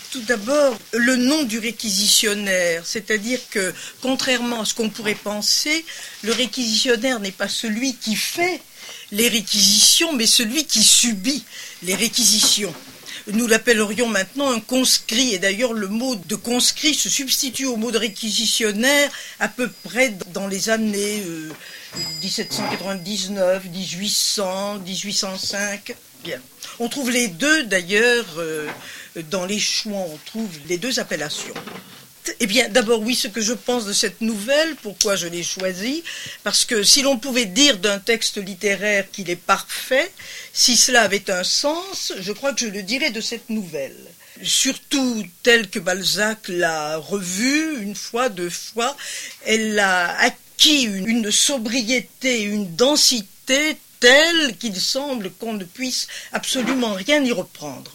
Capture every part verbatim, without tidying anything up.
Tout d'abord, le nom du réquisitionnaire, c'est-à-dire que, contrairement à ce qu'on pourrait penser, le réquisitionnaire n'est pas celui qui fait les réquisitions, mais celui qui subit les réquisitions. Nous l'appellerions maintenant un conscrit, et d'ailleurs le mot de conscrit se substitue au mot de réquisitionnaire à peu près dans les années euh, dix-sept cent quatre-vingt-dix-neuf, dix-huit cents, dix-huit cent cinq. Bien. On trouve les deux d'ailleurs euh, dans les Chouans, on trouve les deux appellations. Eh bien, d'abord, oui, ce que je pense de cette nouvelle, pourquoi je l'ai choisie, parce que si l'on pouvait dire d'un texte littéraire qu'il est parfait, si cela avait un sens, je crois que je le dirais de cette nouvelle. Surtout telle que Balzac l'a revue, une fois, deux fois, elle a acquis une, une sobriété, une densité telle qu'il semble qu'on ne puisse absolument rien y reprendre.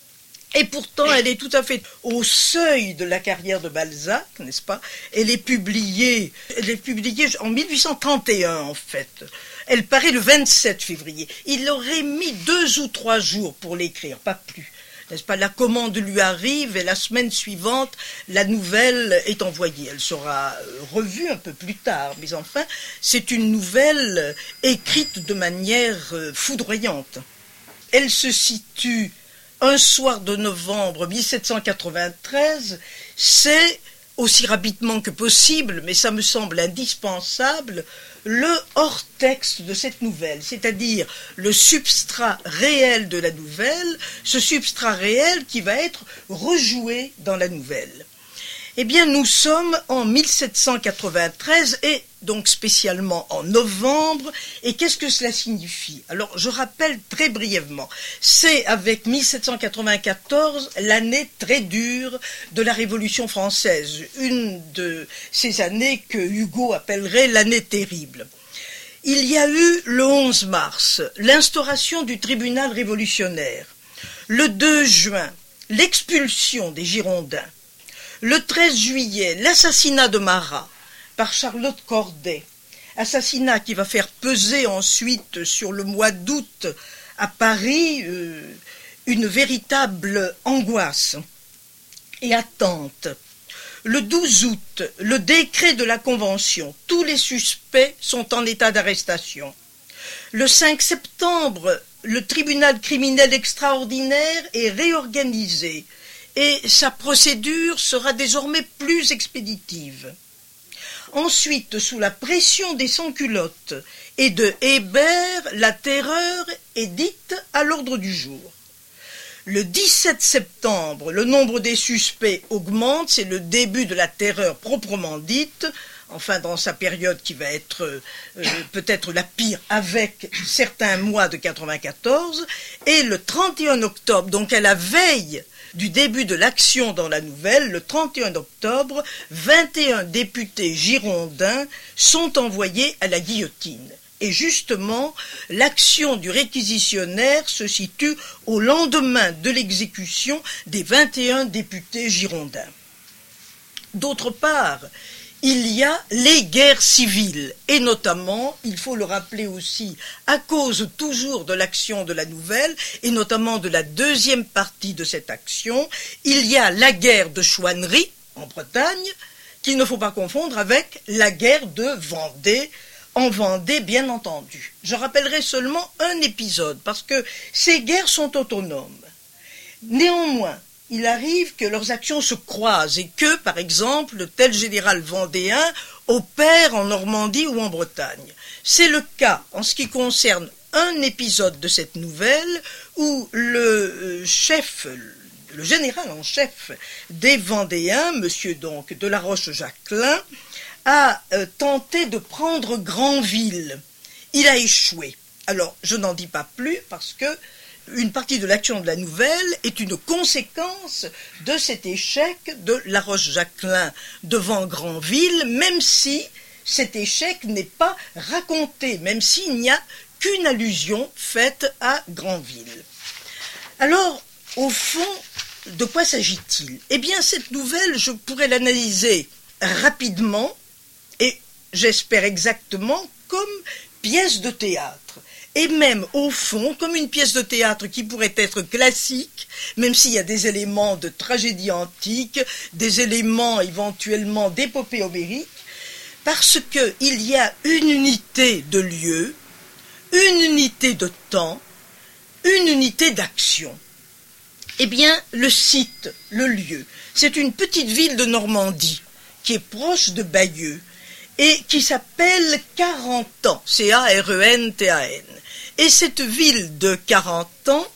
Et pourtant, elle est tout à fait au seuil de la carrière de Balzac, n'est-ce pas? Elle est publiée, elle est publiée en mille huit cent trente et un, en fait. Elle paraît le vingt-sept février. Il aurait mis deux ou trois jours pour l'écrire, pas plus. N'est-ce pas? La commande lui arrive et la semaine suivante, la nouvelle est envoyée. Elle sera revue un peu plus tard, mais enfin, c'est une nouvelle écrite de manière foudroyante. Elle se situe un soir de novembre mille sept cent quatre-vingt-treize, c'est, aussi rapidement que possible, mais ça me semble indispensable, le hors-texte de cette nouvelle, c'est-à-dire le substrat réel de la nouvelle, ce substrat réel qui va être rejoué dans la nouvelle. Eh bien, nous sommes en mille sept cent quatre-vingt-treize et donc spécialement en novembre. Et qu'est-ce que cela signifie? Alors, je rappelle très brièvement. C'est avec mille sept cent quatre-vingt-quatorze l'année très dure de la Révolution française, une de ces années que Hugo appellerait l'année terrible. Il y a eu le onze mars l'instauration du tribunal révolutionnaire, le deux juin l'expulsion des Girondins, le treize juillet, l'assassinat de Marat par Charlotte Corday, assassinat qui va faire peser ensuite sur le mois d'août à Paris euh, une véritable angoisse et attente. Le douze août, le décret de la Convention, tous les suspects sont en état d'arrestation. Le cinq septembre, le tribunal criminel extraordinaire est réorganisé et sa procédure sera désormais plus expéditive. Ensuite, sous la pression des sans-culottes et de Hébert, la terreur est dite à l'ordre du jour. Le dix-sept septembre, le nombre des suspects augmente, c'est le début de la terreur proprement dite, enfin dans sa période qui va être euh, peut-être la pire avec certains mois de quatre-vingt-quatorze, et le trente et un octobre, donc à la veille du début de l'action dans la nouvelle, le trente et un octobre, vingt et un députés girondins sont envoyés à la guillotine. Et justement, l'action du réquisitionnaire se situe au lendemain de l'exécution des vingt et un députés girondins. D'autre part, il y a les guerres civiles, et notamment, il faut le rappeler aussi, à cause toujours de l'action de la nouvelle, et notamment de la deuxième partie de cette action, il y a la guerre de Chouannerie, en Bretagne, qu'il ne faut pas confondre avec la guerre de Vendée, en Vendée, bien entendu. Je rappellerai seulement un épisode, parce que ces guerres sont autonomes. Néanmoins, il arrive que leurs actions se croisent et que, par exemple, le tel général vendéen opère en Normandie ou en Bretagne. C'est le cas en ce qui concerne un épisode de cette nouvelle où le chef, le général en chef des Vendéens, monsieur donc de la Roche-Jacquelin, a euh, tenté de prendre Granville. Il a échoué. Alors, je n'en dis pas plus parce que une partie de l'action de la nouvelle est une conséquence de cet échec de La Roche-Jacquelin devant Granville, même si cet échec n'est pas raconté, même s'il n'y a qu'une allusion faite à Granville. Alors, au fond, de quoi s'agit-il? Eh bien, cette nouvelle, je pourrais l'analyser rapidement et, j'espère exactement, comme pièce de théâtre. et même au fond, comme une pièce de théâtre qui pourrait être classique, même s'il y a des éléments de tragédie antique, des éléments éventuellement d'épopée homérique, parce qu'il y a une unité de lieu, une unité de temps, une unité d'action. Eh bien, le site, le lieu, c'est une petite ville de Normandie qui est proche de Bayeux et qui s'appelle Carentan, C A R E N T A N. Et cette ville de Carentan,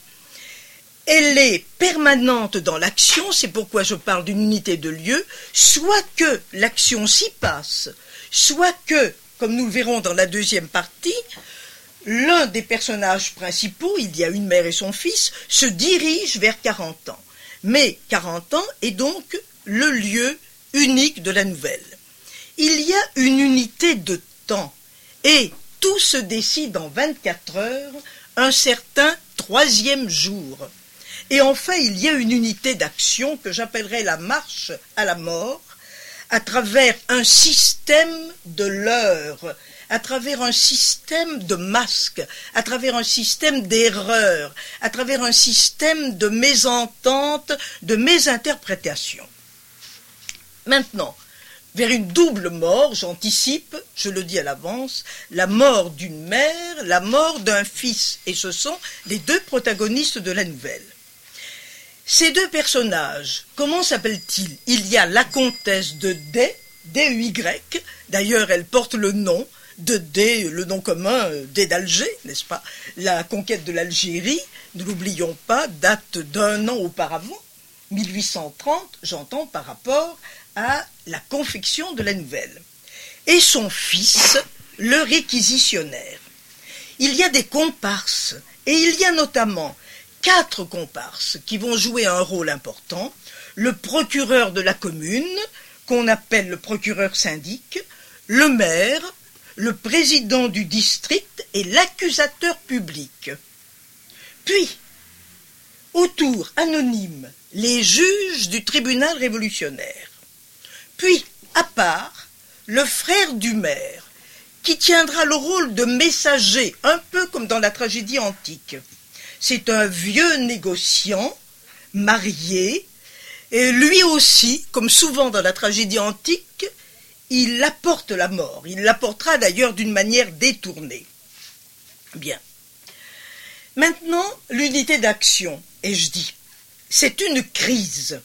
elle est permanente dans l'action, c'est pourquoi je parle d'une unité de lieu, soit que l'action s'y passe, soit que, comme nous le verrons dans la deuxième partie, l'un des personnages principaux, il y a une mère et son fils, se dirige vers Carentan. Mais Carentan est donc le lieu unique de la nouvelle. Il y a une unité de temps, et tout se décide en vingt-quatre heures, un certain troisième jour. Et enfin, il y a une unité d'action que j'appellerais la marche à la mort, à travers un système de l'heure, à travers un système de masques, à travers un système d'erreurs, à travers un système de mésententes, de mésinterprétations. Maintenant, vers une double mort, j'anticipe, je le dis à l'avance, la mort d'une mère, la mort d'un fils, et ce sont les deux protagonistes de la nouvelle. Ces deux personnages, comment s'appellent-ils? Il y a la comtesse de D, D U Y, d'ailleurs elle porte le nom de D, le nom commun D d'Alger, n'est-ce pas? La conquête de l'Algérie, ne l'oublions pas, date d'un an auparavant, mille huit cent trente, j'entends par rapport à la confection de la nouvelle. Et son fils, le réquisitionnaire. Il y a des comparses, et il y a notamment quatre comparses qui vont jouer un rôle important. Le procureur de la commune, qu'on appelle le procureur syndic, le maire, le président du district et l'accusateur public. Puis, autour, anonyme, les juges du tribunal révolutionnaire. Puis, à part, le frère du maire, qui tiendra le rôle de messager, un peu comme dans la tragédie antique. C'est un vieux négociant, marié, et lui aussi, comme souvent dans la tragédie antique, il apporte la mort. Il l'apportera d'ailleurs d'une manière détournée. Bien. Maintenant, l'unité d'action, et je dis, c'est une crise.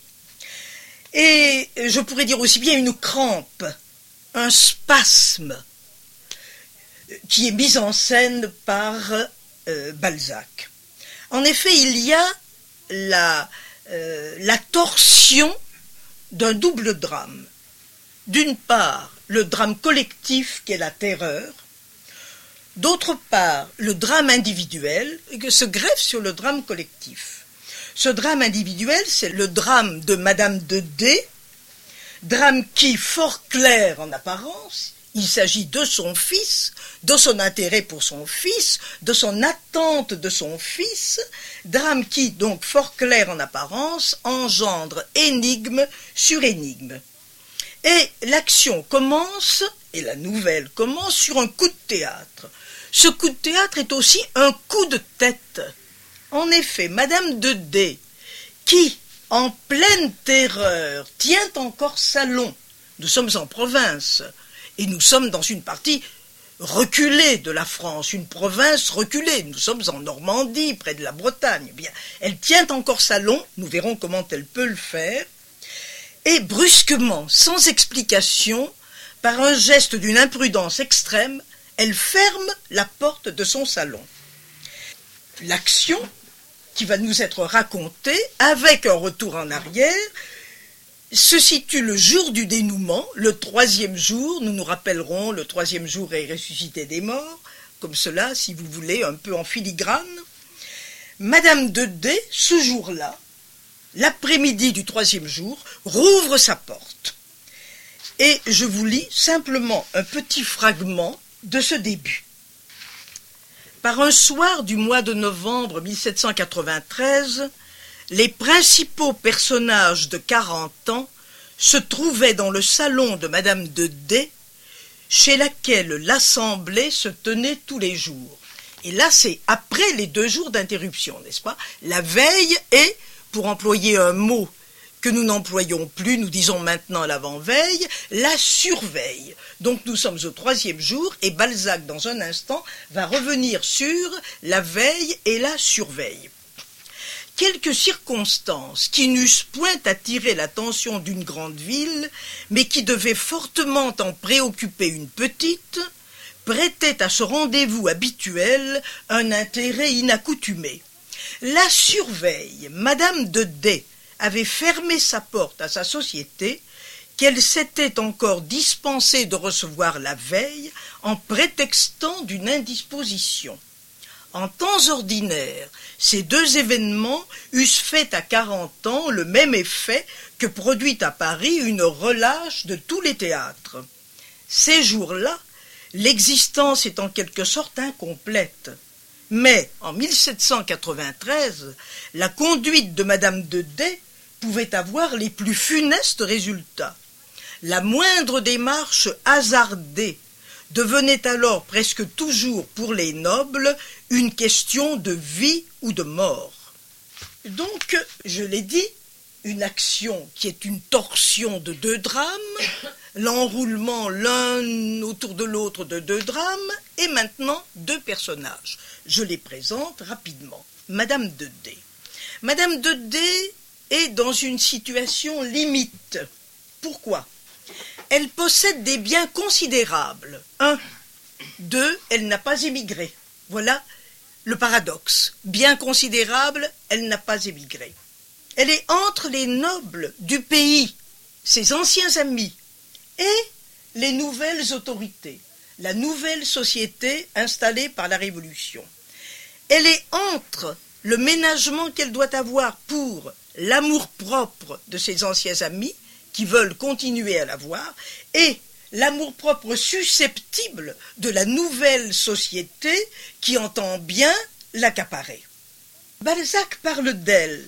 Et je pourrais dire aussi bien une crampe, un spasme, qui est mis en scène par euh, Balzac. En effet, il y a la, euh, la torsion d'un double drame. D'une part, le drame collectif qui est la terreur, d'autre part, le drame individuel qui se greffe sur le drame collectif. Ce drame individuel, c'est le drame de Madame de D, drame qui, fort clair en apparence, il s'agit de son fils, de son intérêt pour son fils, de son attente de son fils, drame qui, donc fort clair en apparence, engendre énigme sur énigme. Et l'action commence, et la nouvelle commence sur un coup de théâtre. Ce coup de théâtre est aussi un coup de tête. En effet, Madame de D, qui, en pleine terreur, tient encore salon, nous sommes en province, et nous sommes dans une partie reculée de la France, une province reculée, nous sommes en Normandie, près de la Bretagne. Eh bien, elle tient encore salon, nous verrons comment elle peut le faire, et brusquement, sans explication, par un geste d'une imprudence extrême, elle ferme la porte de son salon. L'action qui va nous être racontée, avec un retour en arrière, se situe le jour du dénouement, le troisième jour, nous nous rappellerons, le troisième jour est ressuscité des morts, comme cela, si vous voulez, un peu en filigrane. Madame de D, ce jour-là, l'après-midi du troisième jour, rouvre sa porte. Et je vous lis simplement un petit fragment de ce début. Par un soir du mois de novembre mille sept cent quatre-vingt-treize, les principaux personnages de quarante ans se trouvaient dans le salon de Madame de D, chez laquelle l'assemblée se tenait tous les jours. Et là, c'est après les deux jours d'interruption, n'est-ce pas? La veille est, pour employer un mot que nous n'employons plus, nous disons maintenant l'avant-veille, la surveille. Donc nous sommes au troisième jour et Balzac, dans un instant, va revenir sur la veille et la surveille. Quelques circonstances qui n'eussent point attiré l'attention d'une grande ville, mais qui devaient fortement en préoccuper une petite, prêtaient à ce rendez-vous habituel un intérêt inaccoutumé. La surveille, Madame de D avait fermé sa porte à sa société, qu'elle s'était encore dispensée de recevoir la veille en prétextant d'une indisposition. En temps ordinaire, ces deux événements eussent fait à quarante ans le même effet que produit à Paris une relâche de tous les théâtres. Ces jours-là, l'existence est en quelque sorte incomplète. Mais, en mille sept cent quatre-vingt-treize, la conduite de Madame de D pouvait avoir les plus funestes résultats. La moindre démarche hasardée devenait alors presque toujours pour les nobles une question de vie ou de mort. Donc, je l'ai dit, une action qui est une torsion de deux drames, l'enroulement l'un autour de l'autre de deux drames, et maintenant deux personnages. Je les présente rapidement. Madame de D. Madame de D est dans une situation limite. Pourquoi? Elle possède des biens considérables. Un. Deux, elle n'a pas émigré. Voilà le paradoxe. Bien considérable, elle n'a pas émigré. Elle est entre les nobles du pays, ses anciens amis, et les nouvelles autorités, la nouvelle société installée par la Révolution. Elle est entre le ménagement qu'elle doit avoir pour l'amour-propre de ses anciens amis, qui veulent continuer à l'avoir, et l'amour-propre susceptible de la nouvelle société qui entend bien l'accaparer. Balzac parle d'elle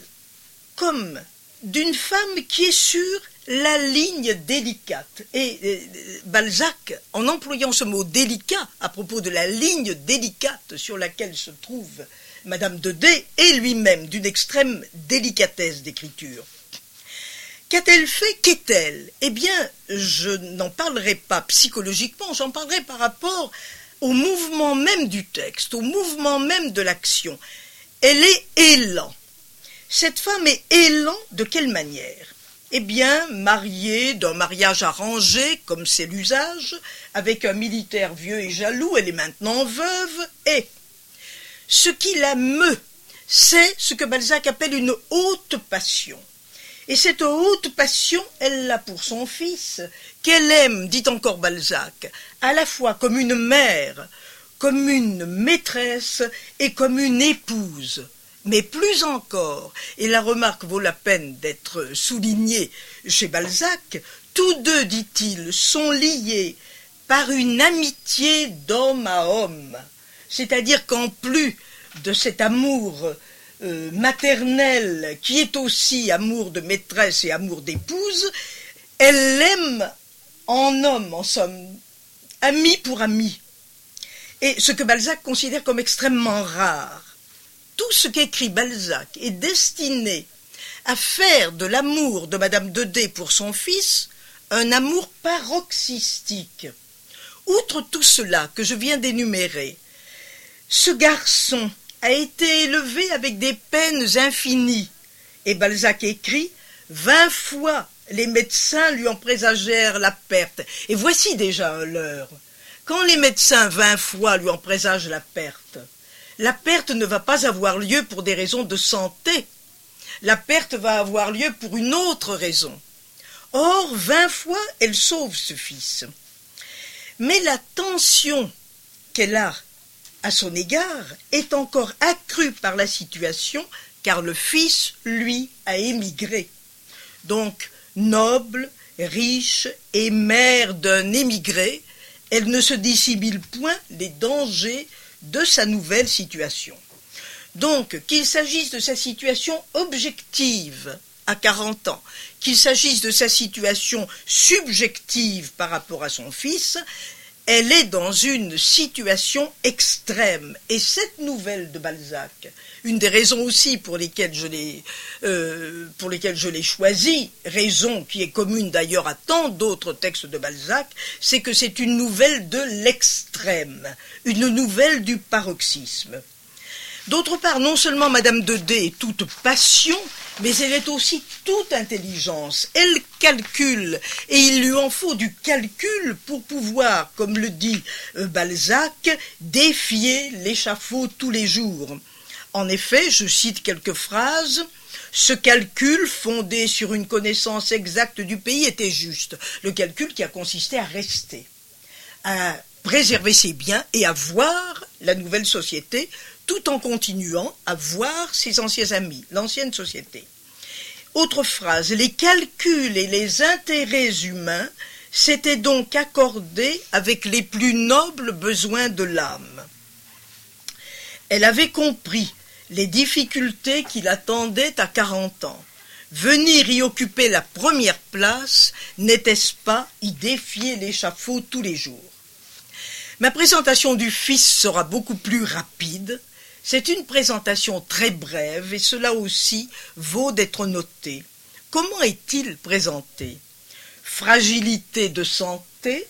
comme d'une femme qui est sur la ligne délicate. Et euh, Balzac, en employant ce mot délicat à propos de la ligne délicate sur laquelle se trouve Madame de D, est lui-même d'une extrême délicatesse d'écriture. Qu'a-t-elle fait? Qu'est-elle? Eh bien, je n'en parlerai pas psychologiquement, j'en parlerai par rapport au mouvement même du texte, au mouvement même de l'action. Elle est élan. Cette femme est élan de quelle manière? Eh bien, mariée d'un mariage arrangé, comme c'est l'usage, avec un militaire vieux et jaloux, elle est maintenant veuve, et ce qui la meut, c'est ce que Balzac appelle une haute passion. Et cette haute passion, elle l'a pour son fils, qu'elle aime, dit encore Balzac, à la fois comme une mère, comme une maîtresse et comme une épouse. Mais plus encore, et la remarque vaut la peine d'être soulignée chez Balzac, tous deux, dit-il, sont liés par une amitié d'homme à homme. C'est-à-dire qu'en plus de cet amour euh, maternel, qui est aussi amour de maîtresse et amour d'épouse, elle l'aime en homme, en somme, ami pour ami. Et ce que Balzac considère comme extrêmement rare. Tout ce qu'écrit Balzac est destiné à faire de l'amour de Madame de D pour son fils un amour paroxystique. Outre tout cela que je viens d'énumérer, ce garçon a été élevé avec des peines infinies. Et Balzac écrit « Vingt fois les médecins lui en présagèrent la perte. » Et voici déjà un leurre. Quand les médecins vingt fois lui en présagent la perte, la perte ne va pas avoir lieu pour des raisons de santé. La perte va avoir lieu pour une autre raison. Or, vingt fois, elle sauve ce fils. Mais la tension qu'elle a à son égard est encore accrue par la situation, car le fils, lui, a émigré. Donc, noble, riche et mère d'un émigré, elle ne se dissimule point les dangers de sa nouvelle situation. Donc, qu'il s'agisse de sa situation objective à quarante ans, qu'il s'agisse de sa situation subjective par rapport à son fils, elle est dans une situation extrême. Et cette nouvelle de Balzac, une des raisons aussi pour lesquelles je l'ai euh, pour lesquelles je l'ai choisie, raison qui est commune d'ailleurs à tant d'autres textes de Balzac, c'est que c'est une nouvelle de l'extrême, une nouvelle du paroxysme. D'autre part, non seulement Madame de D est toute passion, mais elle est aussi toute intelligence. Elle calcule, et il lui en faut du calcul pour pouvoir, comme le dit euh, Balzac, défier l'échafaud tous les jours. En effet, je cite quelques phrases, « Ce calcul, fondé sur une connaissance exacte du pays, était juste. » Le calcul qui a consisté à rester, à préserver ses biens et à voir la nouvelle société, tout en continuant à voir ses anciens amis, l'ancienne société. Autre phrase, les calculs et les intérêts humains s'étaient donc accordés avec les plus nobles besoins de l'âme. Elle avait compris les difficultés qui l'attendaient à quarante ans. Venir y occuper la première place, n'était-ce pas y défier l'échafaud tous les jours? Ma présentation du fils sera beaucoup plus rapide. C'est une présentation très brève et cela aussi vaut d'être noté. Comment est-il présenté? Fragilité de santé,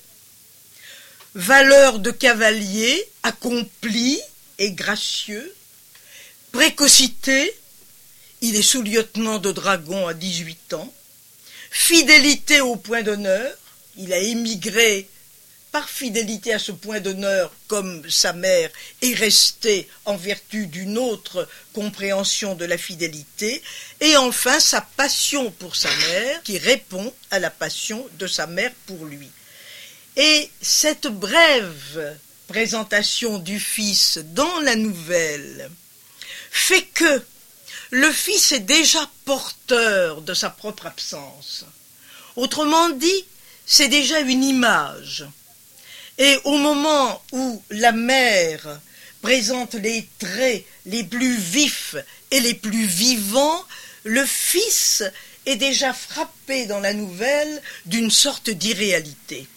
valeur de cavalier accompli et gracieux, précocité, il est sous-lieutenant de dragon à dix-huit ans, fidélité au point d'honneur, il a émigré par fidélité à ce point d'honneur, comme sa mère est restée en vertu d'une autre compréhension de la fidélité, et enfin sa passion pour sa mère, qui répond à la passion de sa mère pour lui. Et cette brève présentation du fils dans la nouvelle fait que le fils est déjà porteur de sa propre absence. Autrement dit, c'est déjà une image. Et au moment où la mère présente les traits les plus vifs et les plus vivants, le fils est déjà frappé dans la nouvelle d'une sorte d'irréalité.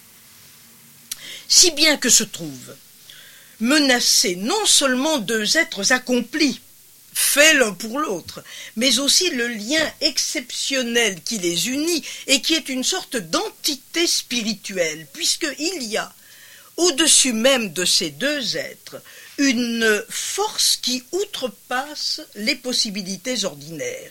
Si bien que se trouvent menacés non seulement deux êtres accomplis, faits l'un pour l'autre, mais aussi le lien exceptionnel qui les unit et qui est une sorte d'entité spirituelle, puisqu'il y a au-dessus même de ces deux êtres, une force qui outrepasse les possibilités ordinaires.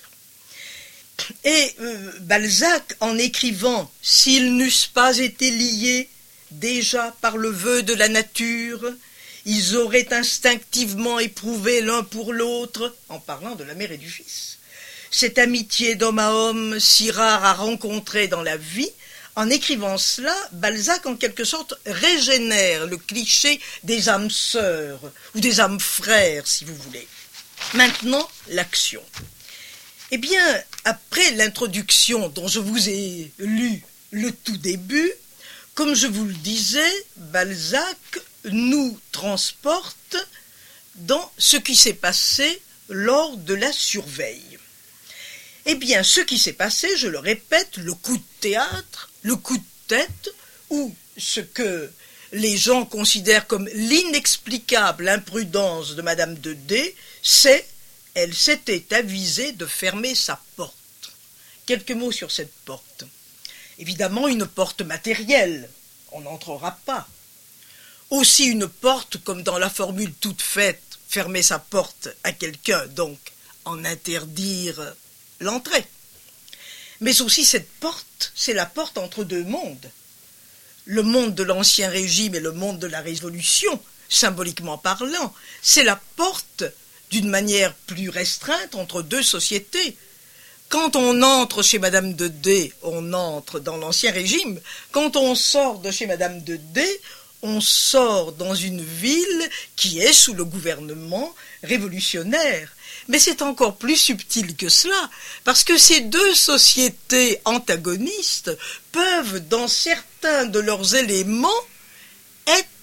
Et euh, Balzac, en écrivant « S'ils n'eussent pas été liés déjà par le vœu de la nature, ils auraient instinctivement éprouvé l'un pour l'autre », en parlant de la mère et du fils, cette amitié d'homme à homme si rare à rencontrer dans la vie. En écrivant cela, Balzac, en quelque sorte, régénère le cliché des âmes sœurs, ou des âmes frères, si vous voulez. Maintenant, l'action. Eh bien, après l'introduction dont je vous ai lu le tout début, comme je vous le disais, Balzac nous transporte dans ce qui s'est passé lors de la surveille. Eh bien, ce qui s'est passé, je le répète, le coup de théâtre, le coup de tête, ou ce que les gens considèrent comme l'inexplicable imprudence de Madame de D, c'est elle s'était avisée de fermer sa porte. Quelques mots sur cette porte. Évidemment, une porte matérielle, on n'entrera pas. Aussi une porte, comme dans la formule toute faite, fermer sa porte à quelqu'un, donc en interdire l'entrée. Mais aussi cette porte, c'est la porte entre deux mondes. Le monde de l'Ancien Régime et le monde de la Révolution, symboliquement parlant, c'est la porte, d'une manière plus restreinte, entre deux sociétés. Quand on entre chez Madame de D, on entre dans l'Ancien Régime. Quand on sort de chez Madame de D, on sort dans une ville qui est sous le gouvernement révolutionnaire. Mais c'est encore plus subtil que cela, parce que ces deux sociétés antagonistes peuvent, dans certains de leurs éléments, être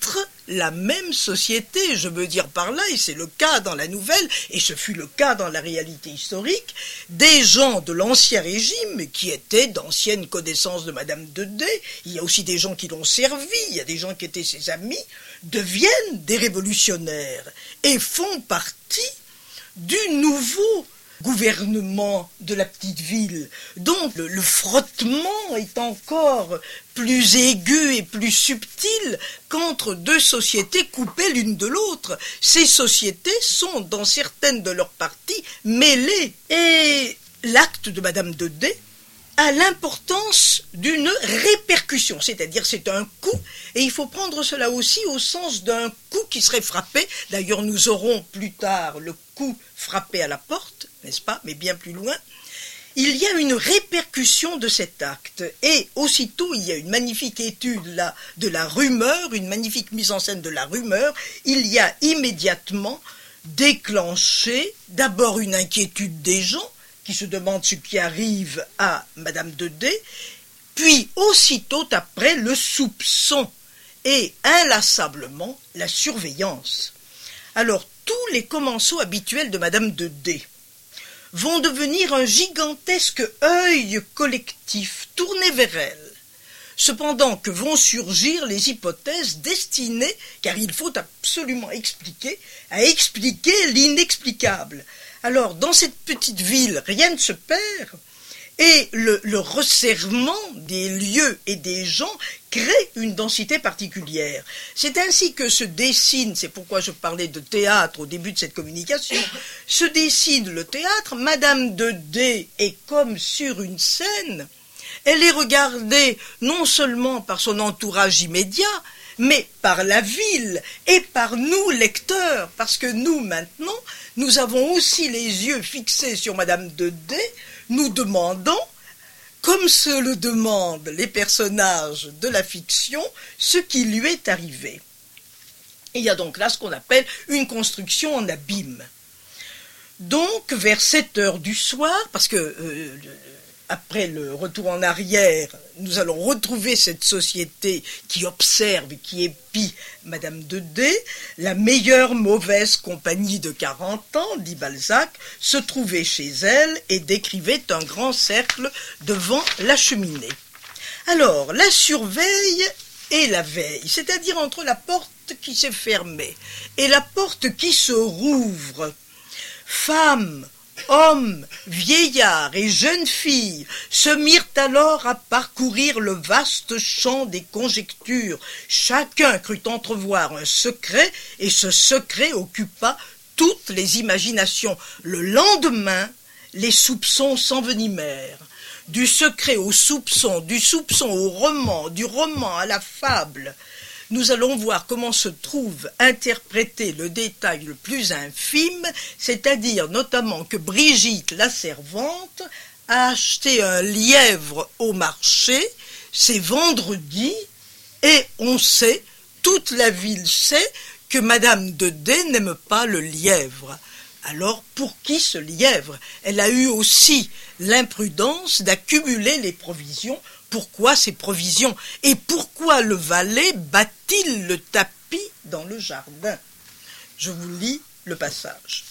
la même société, je veux dire par là, et c'est le cas dans la nouvelle, et ce fut le cas dans la réalité historique, des gens de l'Ancien Régime, qui étaient d'anciennes connaissances de Madame de Dey, il y a aussi des gens qui l'ont servi, il y a des gens qui étaient ses amis, deviennent des révolutionnaires, et font partie du nouveau gouvernement de la petite ville. Donc le, le frottement est encore plus aigu et plus subtil qu'entre deux sociétés coupées l'une de l'autre. Ces sociétés sont, dans certaines de leurs parties, mêlées. Et l'acte de Madame de Dey a l'importance d'une répercussion, c'est-à-dire c'est un coup, et il faut prendre cela aussi au sens d'un coup qui serait frappé. D'ailleurs, nous aurons plus tard le coup frappé à la porte, n'est-ce pas, mais bien plus loin. Il y a une répercussion de cet acte, et aussitôt il y a une magnifique étude là de la rumeur, une magnifique mise en scène de la rumeur. Il y a immédiatement déclenché d'abord une inquiétude des gens, qui se demande ce qui arrive à Madame de Dey, puis aussitôt après le soupçon et inlassablement la surveillance. Alors tous les commensaux habituels de Madame de Dey vont devenir un gigantesque œil collectif tourné vers elle, cependant que vont surgir les hypothèses destinées, car il faut absolument expliquer, à expliquer l'inexplicable. Alors, dans cette petite ville, rien ne se perd, et le, le resserrement des lieux et des gens crée une densité particulière. C'est ainsi que se dessine, c'est pourquoi je parlais de théâtre au début de cette communication, se dessine le théâtre. Madame de Dey est comme sur une scène. Elle est regardée non seulement par son entourage immédiat, mais par la ville et par nous, lecteurs, parce que nous, maintenant, nous avons aussi les yeux fixés sur Madame de Dey, nous demandons, comme se le demandent les personnages de la fiction, ce qui lui est arrivé. Et il y a donc là ce qu'on appelle une construction en abîme. Donc, vers sept heures du soir, parce que euh, après le retour en arrière, nous allons retrouver cette société qui observe et qui épie Madame de Dey. La meilleure mauvaise compagnie de quarante ans, dit Balzac, se trouvait chez elle et décrivait un grand cercle devant la cheminée. Alors, la surveille et la veille, c'est-à-dire entre la porte qui s'est fermée et la porte qui se rouvre, femmes, hommes, vieillards et jeunes filles se mirent alors à parcourir le vaste champ des conjectures. Chacun crut entrevoir un secret, et ce secret occupa toutes les imaginations. Le lendemain, les soupçons s'envenimèrent. Du secret au soupçon, du soupçon au roman, du roman à la fable. Nous allons voir comment se trouve interprété le détail le plus infime, c'est-à-dire notamment que Brigitte, la servante, a acheté un lièvre au marché, c'est vendredi, et on sait, toute la ville sait, que Madame de Dey n'aime pas le lièvre. Alors, pour qui ce lièvre? Elle a eu aussi l'imprudence d'accumuler les provisions. Pourquoi ces provisions? Et pourquoi le valet bat-il le tapis dans le jardin? Je vous lis le passage.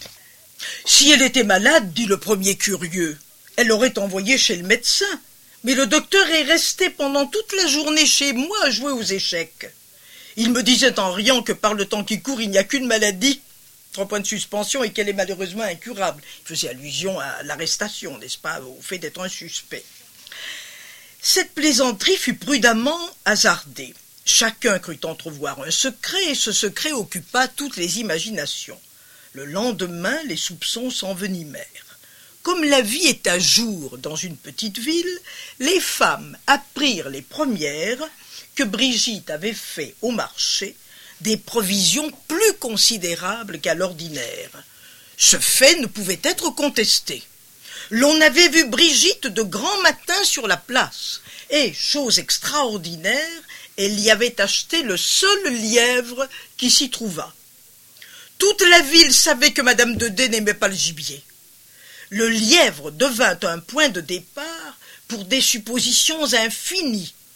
Si elle était malade, dit le premier curieux, elle l'aurait envoyé chez le médecin. Mais le docteur est resté pendant toute la journée chez moi à jouer aux échecs. Il me disait en riant que par le temps qui court, il n'y a qu'une maladie, trois points de suspension, et qu'elle est malheureusement incurable. Il faisait allusion à l'arrestation, n'est-ce pas, au fait d'être un suspect. Cette plaisanterie fut prudemment hasardée. Chacun crut entrevoir un secret, et ce secret occupa toutes les imaginations. Le lendemain, les soupçons s'envenimèrent. Comme la vie est à jour dans une petite ville, les femmes apprirent les premières que Brigitte avait fait au marché des provisions plus considérables qu'à l'ordinaire. Ce fait ne pouvait être contesté. L'on avait vu Brigitte de grand matin sur la place, et, chose extraordinaire, elle y avait acheté le seul lièvre qui s'y trouva. Toute la ville savait que Madame de Dey n'aimait pas le gibier. Le lièvre devint un point de départ pour des suppositions infinies.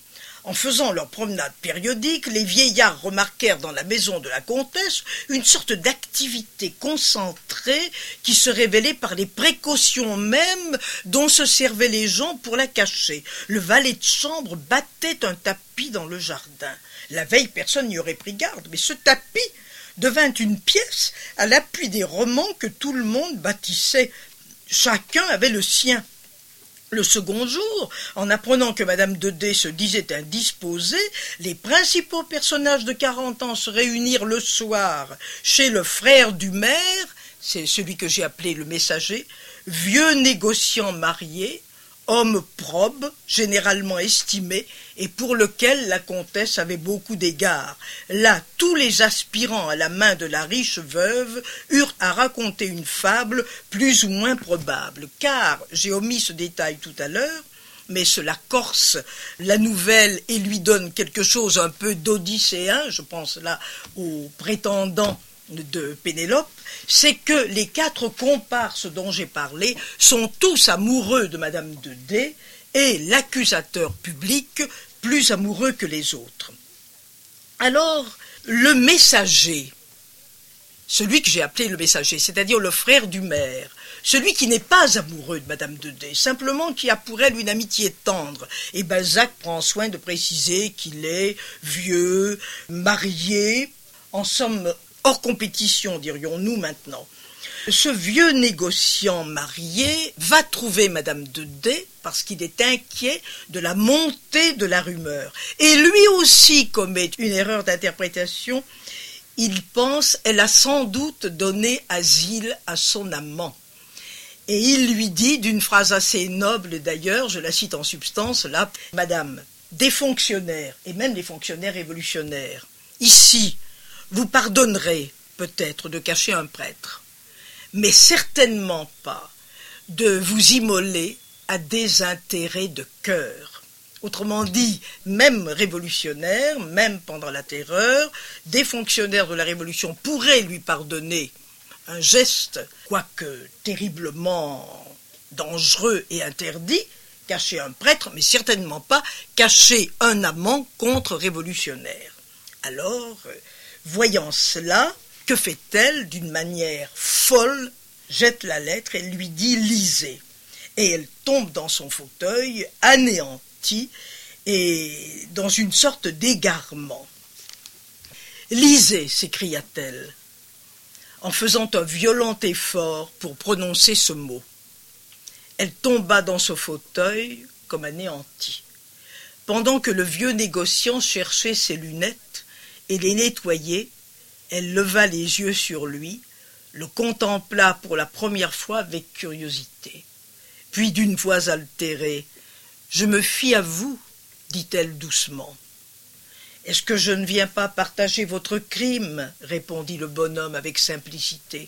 En faisant leur promenade périodique, les vieillards remarquèrent dans la maison de la comtesse une sorte d'activité concentrée qui se révélait par les précautions mêmes dont se servaient les gens pour la cacher. Le valet de chambre battait un tapis dans le jardin. La veille, personne n'y aurait pris garde, mais ce tapis devint une pièce à l'appui des romans que tout le monde bâtissait. Chacun avait le sien. Le second jour, en apprenant que Madame de D se disait indisposée, les principaux personnages de quarante ans se réunirent le soir chez le frère du maire, c'est celui que j'ai appelé le messager, vieux négociant marié, homme probe, généralement estimé, et pour lequel la comtesse avait beaucoup d'égards. Là, tous les aspirants à la main de la riche veuve eurent à raconter une fable plus ou moins probable, car, j'ai omis ce détail tout à l'heure, mais cela corse la nouvelle et lui donne quelque chose un peu d'odysséen, je pense là aux prétendants de Pénélope, c'est que les quatre comparses dont j'ai parlé sont tous amoureux de Madame de D et l'accusateur public plus amoureux que les autres. Alors, le messager, celui que j'ai appelé le messager, c'est-à-dire le frère du maire, celui qui n'est pas amoureux de Madame de D, simplement qui a pour elle une amitié tendre, et Balzac prend soin de préciser qu'il est vieux, marié, en somme hors compétition, dirions-nous maintenant. Ce vieux négociant marié va trouver Madame de D parce qu'il est inquiet de la montée de la rumeur. Et lui aussi commet une erreur d'interprétation. Il pense qu'elle a sans doute donné asile à son amant. Et il lui dit, d'une phrase assez noble d'ailleurs, je la cite en substance là, « Madame, des fonctionnaires, et même des fonctionnaires révolutionnaires, ici, vous pardonnerez peut-être de cacher un prêtre, mais certainement pas de vous immoler à des intérêts de cœur. » Autrement dit, même révolutionnaires, même pendant la terreur, des fonctionnaires de la Révolution pourraient lui pardonner un geste, quoique terriblement dangereux et interdit, cacher un prêtre, mais certainement pas cacher un amant contre-révolutionnaire. Alors, voyant cela, que fait-elle? D'une manière folle, jette la lettre et lui dit « lisez ». Et elle tombe dans son fauteuil, anéantie, et dans une sorte d'égarement. « Lisez », s'écria-t-elle, en faisant un violent effort pour prononcer ce mot. Elle tomba dans son fauteuil comme anéantie. Pendant que le vieux négociant cherchait ses lunettes et les nettoyait, elle leva les yeux sur lui, le contempla pour la première fois avec curiosité. Puis d'une voix altérée, « Je me fie à vous, dit-elle doucement. »« Est-ce que je ne viens pas partager votre crime ?» répondit le bonhomme avec simplicité.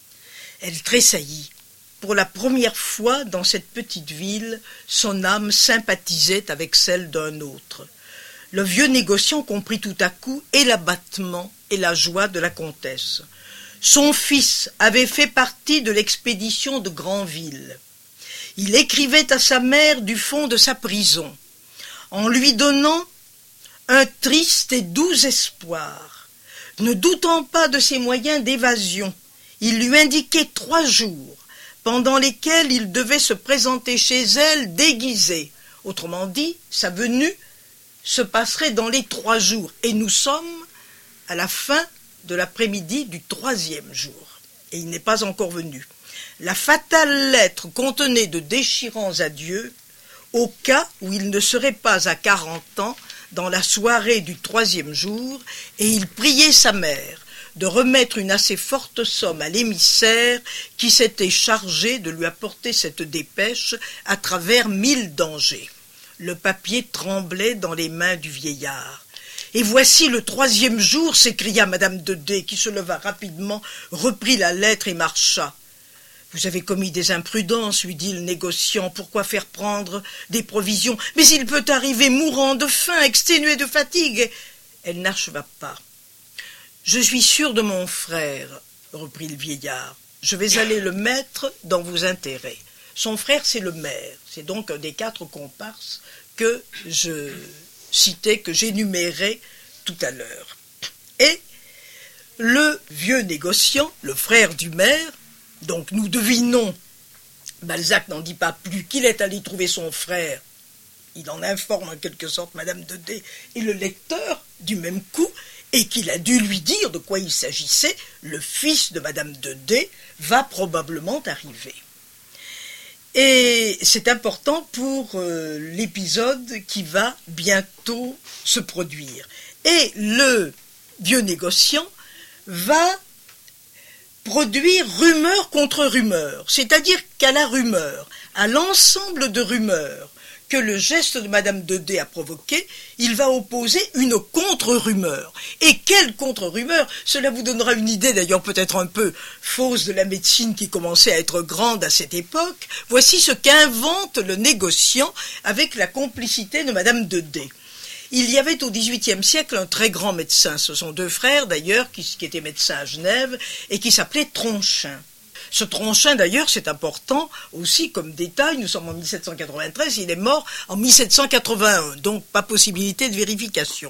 Elle tressaillit. Pour la première fois dans cette petite ville, son âme sympathisait avec celle d'un autre. Le vieux négociant comprit tout à coup et l'abattement et la joie de la comtesse. Son fils avait fait partie de l'expédition de Granville. Il écrivait à sa mère du fond de sa prison, en lui donnant un triste et doux espoir. Ne doutant pas de ses moyens d'évasion, il lui indiquait trois jours, pendant lesquels il devait se présenter chez elle déguisé. Autrement dit, sa venue se passerait dans les trois jours, et nous sommes à la fin de l'après-midi du troisième jour, et il n'est pas encore venu. La fatale lettre contenait de déchirants adieux, au cas où il ne serait pas à quarante ans dans la soirée du troisième jour, et il priait sa mère de remettre une assez forte somme à l'émissaire qui s'était chargé de lui apporter cette dépêche à travers mille dangers. Le papier tremblait dans les mains du vieillard. « Et voici le troisième jour !» s'écria Madame de D, qui se leva rapidement, reprit la lettre et marcha. « Vous avez commis des imprudences, lui dit le négociant, pourquoi faire prendre des provisions? Mais il peut arriver mourant de faim, exténué de fatigue. » Elle n'acheva pas. « Je suis sûr de mon frère, reprit le vieillard. Je vais aller le mettre dans vos intérêts. Son frère, c'est le maire. C'est donc un des quatre comparses que je cités que j'énumérais tout à l'heure. Et le vieux négociant, le frère du maire, donc nous devinons, Balzac n'en dit pas plus, qu'il est allé trouver son frère, il en informe en quelque sorte Madame de D et le lecteur du même coup, et qu'il a dû lui dire de quoi il s'agissait, le fils de Madame de D va probablement arriver. Et c'est important pour euh, l'épisode qui va bientôt se produire. Et le vieux négociant va produire rumeur contre rumeur, c'est-à-dire qu'à la rumeur, à l'ensemble de rumeurs que le geste de Madame de D a provoqué, il va opposer une contre-rumeur. Et quelle contre-rumeur? Cela vous donnera une idée, d'ailleurs peut-être un peu fausse, de la médecine qui commençait à être grande à cette époque. Voici ce qu'invente le négociant avec la complicité de Madame de D. Il y avait au dix-huitième siècle un très grand médecin, ce sont deux frères d'ailleurs, qui, qui étaient médecins à Genève, et qui s'appelait Tronchin. Ce Tronchin, d'ailleurs, c'est important aussi comme détail, nous sommes en mille sept cent quatre-vingt-treize, il est mort en mille sept cent quatre-vingt-un, donc pas possibilité de vérification.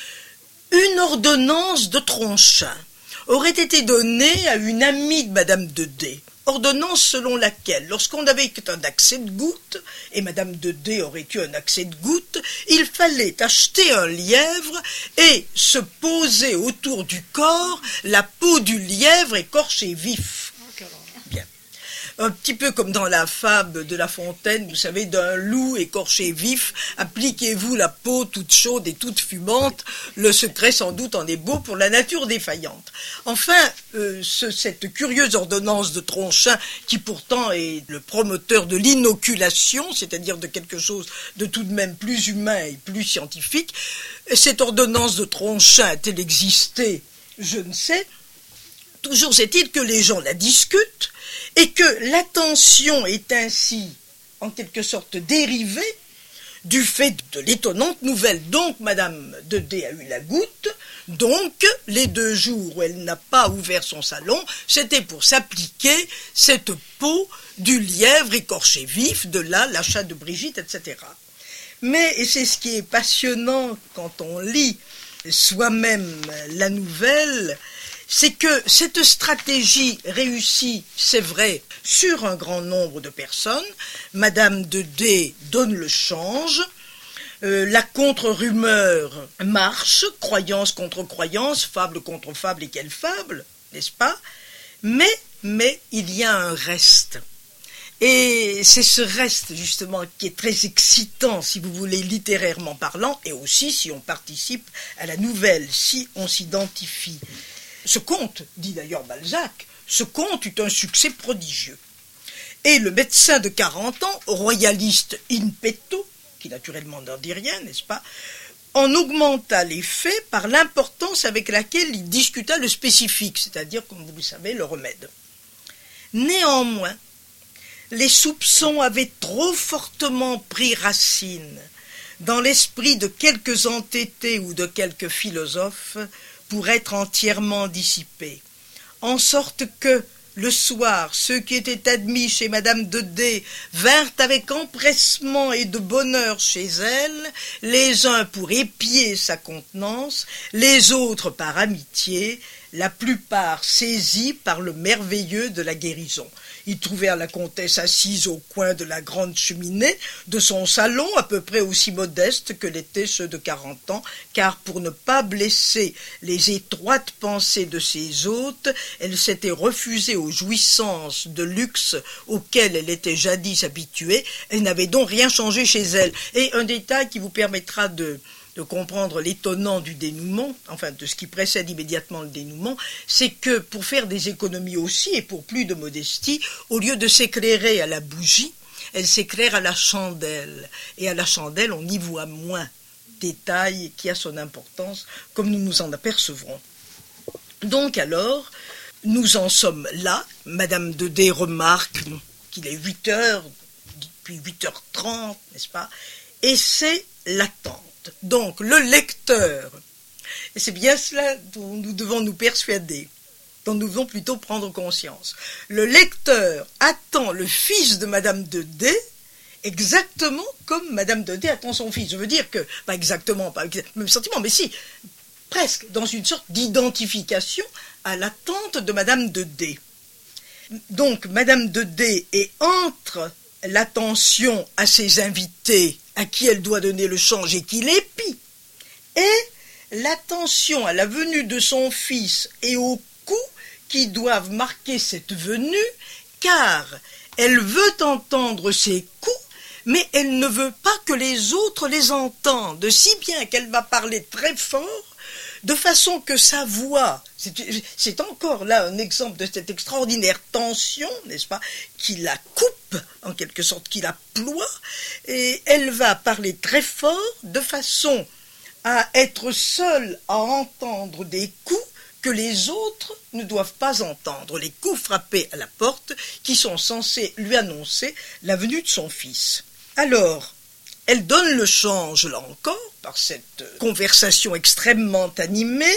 Une ordonnance de Tronchin aurait été donnée à une amie de Madame de D, ordonnance selon laquelle, lorsqu'on avait un accès de goutte, et Madame de D aurait eu un accès de goutte, il fallait acheter un lièvre et se poser autour du corps la peau du lièvre écorchée vif. Bien. Un petit peu comme dans la fable de La Fontaine, vous savez, d'un loup écorché vif, appliquez-vous la peau toute chaude et toute fumante, le secret sans doute en est beau pour la nature défaillante. Enfin, euh, ce, cette curieuse ordonnance de Tronchin, qui pourtant est le promoteur de l'inoculation, c'est-à-dire de quelque chose de tout de même plus humain et plus scientifique, cette ordonnance de Tronchin a-t-elle existé? Je ne sais. Toujours est-il que les gens la discutent et que l'attention est ainsi, en quelque sorte, dérivée du fait de l'étonnante nouvelle. Donc, Madame de D a eu la goutte, donc, les deux jours où elle n'a pas ouvert son salon, c'était pour s'appliquer cette peau du lièvre écorché vif, de là l'achat de Brigitte, et cetera. Mais, et c'est ce qui est passionnant quand on lit soi-même la nouvelle, c'est que cette stratégie réussit, c'est vrai, sur un grand nombre de personnes. Madame de D donne le change, euh, la contre-rumeur marche, croyance contre croyance, fable contre fable, et quelle fable, n'est-ce pas? Mais, mais il y a un reste. Et c'est ce reste, justement, qui est très excitant, si vous voulez, littérairement parlant, et aussi si on participe à la nouvelle, si on s'identifie. Ce conte, dit d'ailleurs Balzac, ce conte eut un succès prodigieux. Et le médecin de quarante ans, royaliste in petto, qui naturellement n'en dit rien, n'est-ce pas, en augmenta l'effet par l'importance avec laquelle il discuta le spécifique, c'est-à-dire, comme vous le savez, le remède. Néanmoins, les soupçons avaient trop fortement pris racine dans l'esprit de quelques entêtés ou de quelques philosophes pour être entièrement dissipés, en sorte que, le soir, ceux qui étaient admis chez Madame de D vinrent avec empressement et de bonheur chez elle, les uns pour épier sa contenance, les autres par amitié, la plupart saisis par le merveilleux de la guérison. Ils trouvèrent la comtesse assise au coin de la grande cheminée de son salon, à peu près aussi modeste que l'étaient ceux de quarante ans, car pour ne pas blesser les étroites pensées de ses hôtes, elle s'était refusée aux jouissances de luxe auxquelles elle était jadis habituée. Elle n'avait donc rien changé chez elle. Et un détail qui vous permettra de... de comprendre l'étonnant du dénouement, enfin de ce qui précède immédiatement le dénouement, c'est que pour faire des économies aussi et pour plus de modestie, au lieu de s'éclairer à la bougie, elle s'éclaire à la chandelle. Et à la chandelle, on y voit moins, détail qui a son importance, comme nous nous en apercevrons. Donc alors, nous en sommes là. Madame de D remarque qu'il est huit heures, depuis huit heures trente, n'est-ce pas? Et c'est l'attente. Donc, le lecteur, et c'est bien cela dont nous devons nous persuader, dont nous devons plutôt prendre conscience. Le lecteur attend le fils de Madame de D exactement comme Madame de D attend son fils. Je veux dire que, pas exactement, pas avec le même sentiment, mais si, presque dans une sorte d'identification à l'attente de Madame de D. Donc, Madame de D est entre l'attention à ses invités, à qui elle doit donner le change et qui l'épie, et l'attention à la venue de son fils et aux coups qui doivent marquer cette venue, car elle veut entendre ces coups, mais elle ne veut pas que les autres les entendent, si bien qu'elle va parler très fort, de façon que sa voix, c'est, c'est encore là un exemple de cette extraordinaire tension, n'est-ce pas, qui la coupe, en quelque sorte, qui la ploie, et elle va parler très fort, de façon à être seule à entendre des coups que les autres ne doivent pas entendre, les coups frappés à la porte qui sont censés lui annoncer la venue de son fils. Alors, elle donne le change, là encore, par cette conversation extrêmement animée,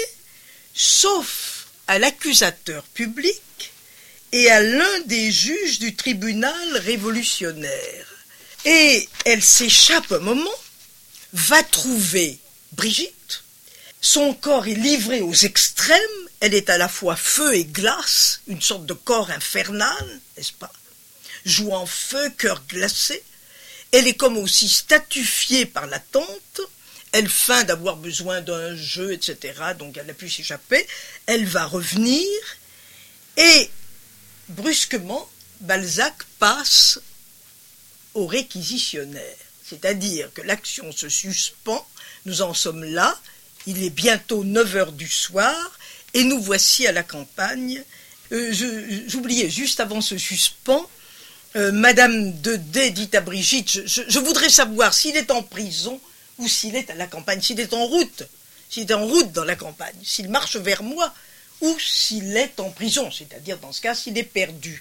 sauf à l'accusateur public et à l'un des juges du tribunal révolutionnaire. Et elle s'échappe un moment, va trouver Brigitte, son corps est livré aux extrêmes, elle est à la fois feu et glace, une sorte de corps infernal, n'est-ce pas, jouant feu, cœur glacé. Elle est comme aussi statufiée par l'attente, elle feint d'avoir besoin d'un jeu, et cetera, donc elle a pu s'échapper, elle va revenir, et brusquement, Balzac passe au réquisitionnaire, c'est-à-dire que l'action se suspend, nous en sommes là, il est bientôt neuf heures du soir, et nous voici à la campagne. Euh, je, j'oubliais, juste avant ce suspens, Euh, Madame de D dit à Brigitte, je, je, je voudrais savoir s'il est en prison ou s'il est à la campagne, s'il est en route, s'il est en route dans la campagne, s'il marche vers moi ou s'il est en prison, c'est-à-dire dans ce cas s'il est perdu.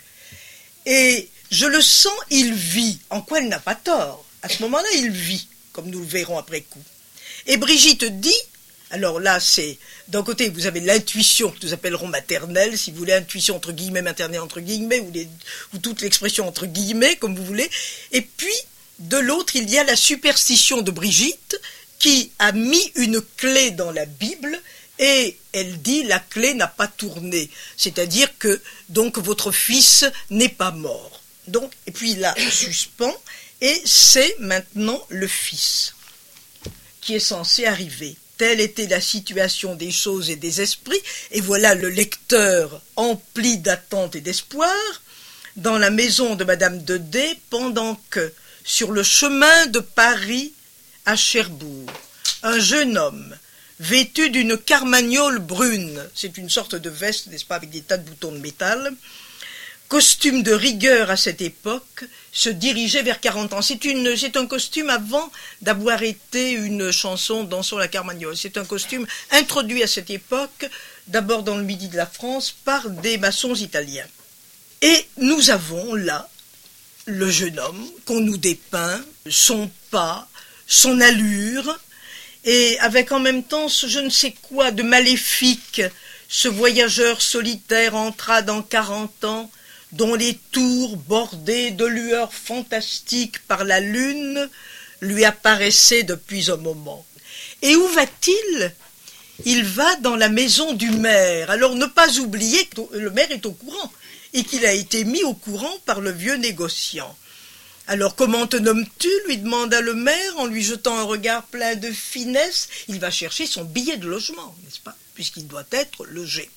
Et je le sens, il vit, en quoi elle n'a pas tort. À ce moment-là, il vit, comme nous le verrons après coup. Et Brigitte dit, alors là, c'est, d'un côté, vous avez l'intuition que nous appellerons maternelle, si vous voulez, intuition entre guillemets, maternelle entre guillemets, ou, les, ou toute l'expression entre guillemets, comme vous voulez. Et puis, de l'autre, il y a la superstition de Brigitte, qui a mis une clé dans la Bible, et elle dit, la clé n'a pas tourné. C'est-à-dire que, donc, votre fils n'est pas mort. Donc, et puis là, suspend, et c'est maintenant le fils qui est censé arriver. Telle était la situation des choses et des esprits, et voilà le lecteur empli d'attente et d'espoir, dans la maison de Madame de D, pendant que, sur le chemin de Paris à Cherbourg, un jeune homme, vêtu d'une carmagnole brune, c'est une sorte de veste, n'est-ce pas, avec des tas de boutons de métal, costume de rigueur à cette époque, se dirigeait vers quarante ans. C'est, une, c'est un costume avant d'avoir été une chanson Dansons la Carmagnole. C'est un costume introduit à cette époque, d'abord dans le midi de la France, par des maçons italiens. Et nous avons là le jeune homme qu'on nous dépeint, son pas, son allure, et avec en même temps ce je ne sais quoi de maléfique, ce voyageur solitaire entra dans quarante ans, dont les tours bordées de lueurs fantastiques par la lune lui apparaissaient depuis un moment. Et où va-t-il ? Il va dans la maison du maire. Alors ne pas oublier que le maire est au courant et qu'il a été mis au courant par le vieux négociant. Alors comment te nommes-tu ? Lui demanda le maire en lui jetant un regard plein de finesse. Il va chercher son billet de logement, n'est-ce pas ? Puisqu'il doit être logé.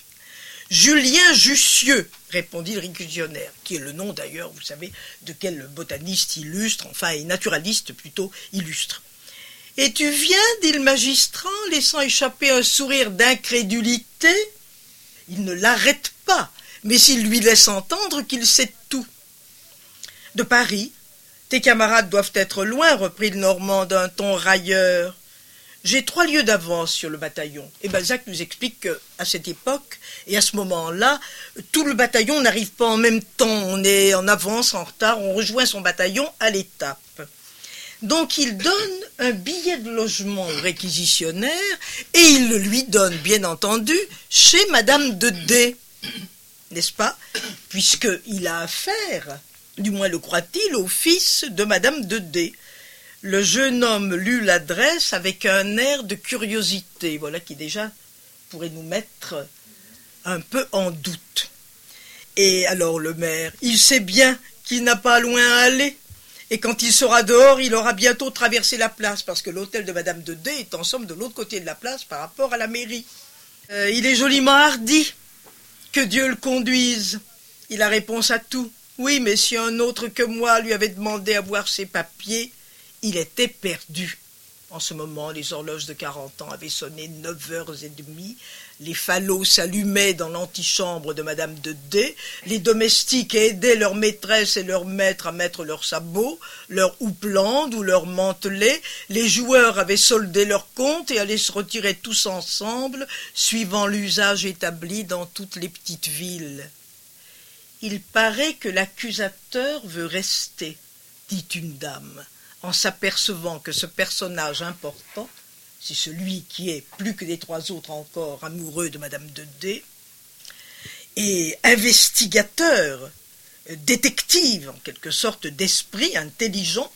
Julien Jussieu, répondit le réquisitionnaire, qui est le nom d'ailleurs, vous savez, de quel botaniste illustre, enfin, et naturaliste plutôt illustre. « Et tu viens, dit le magistrat, laissant échapper un sourire d'incrédulité. Il ne l'arrête pas, mais s'il lui laisse entendre qu'il sait tout. De Paris, tes camarades doivent être loin, reprit le Normand d'un ton railleur. J'ai trois lieues d'avance sur le bataillon. Et Balzac nous explique qu'à cette époque, et à ce moment-là, tout le bataillon n'arrive pas en même temps. On est en avance, en retard, on rejoint son bataillon à l'étape. Donc il donne un billet de logement au réquisitionnaire et il le lui donne, bien entendu, chez Madame de D, n'est-ce pas ? Puisqu'il a affaire du moins le croit-il, au fils de Madame de D. Le jeune homme lut l'adresse avec un air de curiosité, voilà qui déjà pourrait nous mettre un peu en doute. Et alors le maire, il sait bien qu'il n'a pas loin à aller, et quand il sera dehors, il aura bientôt traversé la place, parce que l'hôtel de Madame de D est en somme de l'autre côté de la place par rapport à la mairie. Euh, il est joliment hardi, que Dieu le conduise. Il a réponse à tout. Oui, mais si un autre que moi lui avait demandé à voir ses papiers, il était perdu. En ce moment, les horloges de quarante ans avaient sonné neuf heures trente. Les falots s'allumaient dans l'antichambre de Madame de D. Les domestiques aidaient leurs maîtresses et leurs maîtres à mettre leurs sabots, leurs houppelandes ou leurs mantelets. Les joueurs avaient soldé leurs comptes et allaient se retirer tous ensemble, suivant l'usage établi dans toutes les petites villes. Il paraît que l'accusateur veut rester, dit une dame, en s'apercevant que ce personnage important, c'est celui qui est, plus que les trois autres encore, amoureux de Madame de D, et investigateur, détective, en quelque sorte d'esprit intelligent,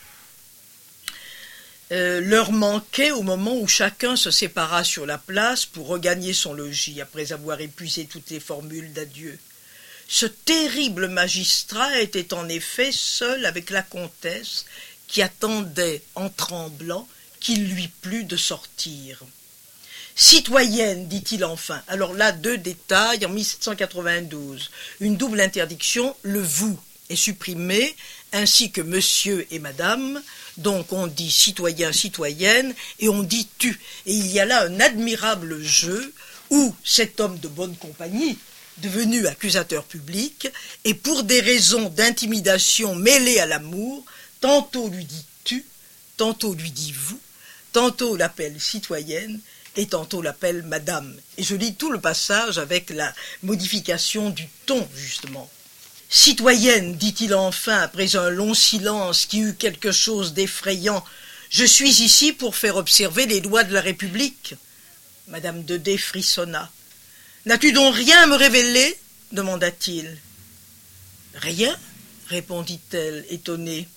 euh, leur manquait au moment où chacun se sépara sur la place pour regagner son logis, après avoir épuisé toutes les formules d'adieu. Ce terrible magistrat était en effet seul avec la comtesse, qui attendait en tremblant qu'il lui plût de sortir. « Citoyenne, dit-il enfin. » Alors là, deux détails, en mille sept cent quatre-vingt-douze. Une double interdiction, le « vous » est supprimé, ainsi que « monsieur » et « madame ». Donc on dit « citoyen, citoyenne » et on dit « tu ». Et il y a là un admirable jeu où cet homme de bonne compagnie, devenu accusateur public, et pour des raisons d'intimidation mêlées à l'amour, tantôt lui dit « tu », tantôt lui dit « vous », tantôt l'appelle « citoyenne » et tantôt l'appelle « madame ». Et je lis tout le passage avec la modification du ton, justement. « Citoyenne, dit-il enfin, après un long silence qui eut quelque chose d'effrayant, je suis ici pour faire observer les lois de la République. » Madame de D frissonna. « N'as-tu donc rien à me révéler ?» demanda-t-il. « Rien ?» répondit-elle, étonnée.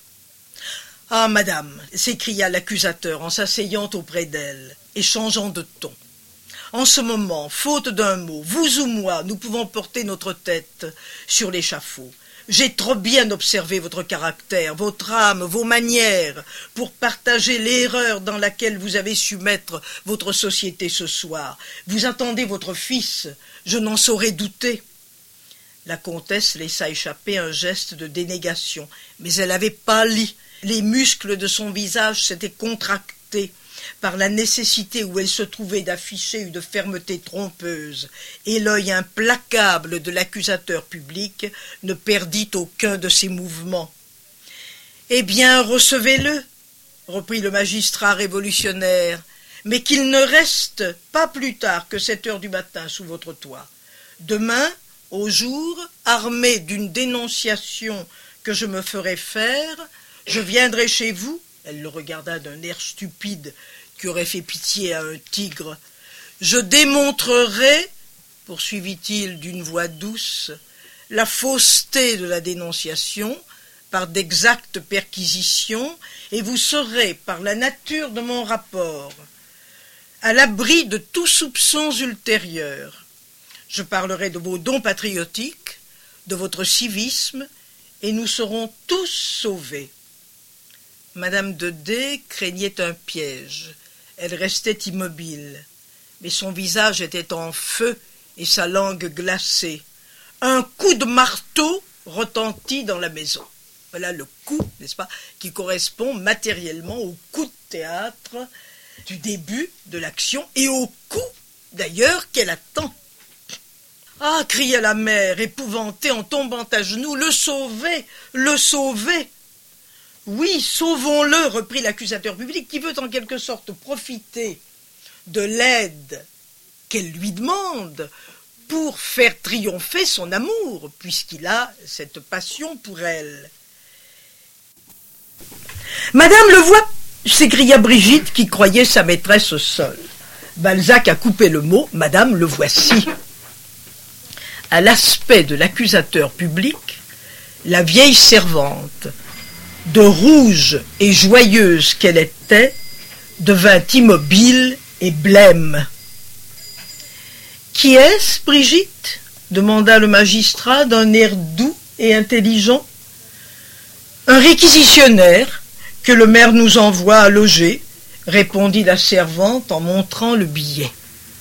« Ah, madame !» s'écria l'accusateur en s'asseyant auprès d'elle et changeant de ton. « En ce moment, faute d'un mot, vous ou moi, nous pouvons porter notre tête sur l'échafaud. J'ai trop bien observé votre caractère, votre âme, vos manières, pour partager l'erreur dans laquelle vous avez su mettre votre société ce soir. Vous attendez votre fils, je n'en saurais douter. » La comtesse laissa échapper un geste de dénégation, mais elle avait pâli. Les muscles de son visage s'étaient contractés par la nécessité où elle se trouvait d'afficher une fermeté trompeuse, et l'œil implacable de l'accusateur public ne perdit aucun de ses mouvements. « Eh bien, recevez-le, » reprit le magistrat révolutionnaire, « mais qu'il ne reste pas plus tard que sept heures du matin sous votre toit. Demain, au jour, armé d'une dénonciation que je me ferai faire, je viendrai chez vous. » Elle le regarda d'un air stupide qui aurait fait pitié à un tigre. « Je démontrerai, poursuivit-il d'une voix douce, la fausseté de la dénonciation par d'exactes perquisitions, et vous serez, par la nature de mon rapport, à l'abri de tout soupçons ultérieurs. Je parlerai de vos dons patriotiques, de votre civisme, et nous serons tous sauvés. » Madame de D craignait un piège. Elle restait immobile, mais son visage était en feu et sa langue glacée. Un coup de marteau retentit dans la maison. Voilà le coup, n'est-ce pas, qui correspond matériellement au coup de théâtre du début de l'action et au coup, d'ailleurs, qu'elle attend. « Ah !» cria la mère, épouvantée en tombant à genoux, « le sauver, le sauver !» « Oui, sauvons-le » reprit l'accusateur public, qui veut en quelque sorte profiter de l'aide qu'elle lui demande pour faire triompher son amour, puisqu'il a cette passion pour elle. « Madame le voit !» s'écria Brigitte, qui croyait sa maîtresse seule. Balzac a coupé le mot « Madame le voici ». À l'aspect de l'accusateur public, la vieille servante, de rouge et joyeuse qu'elle était, devint immobile et blême. « Qui est-ce, Brigitte ?» demanda le magistrat d'un air doux et intelligent. « Un réquisitionnaire que le maire nous envoie à loger, » répondit la servante en montrant le billet.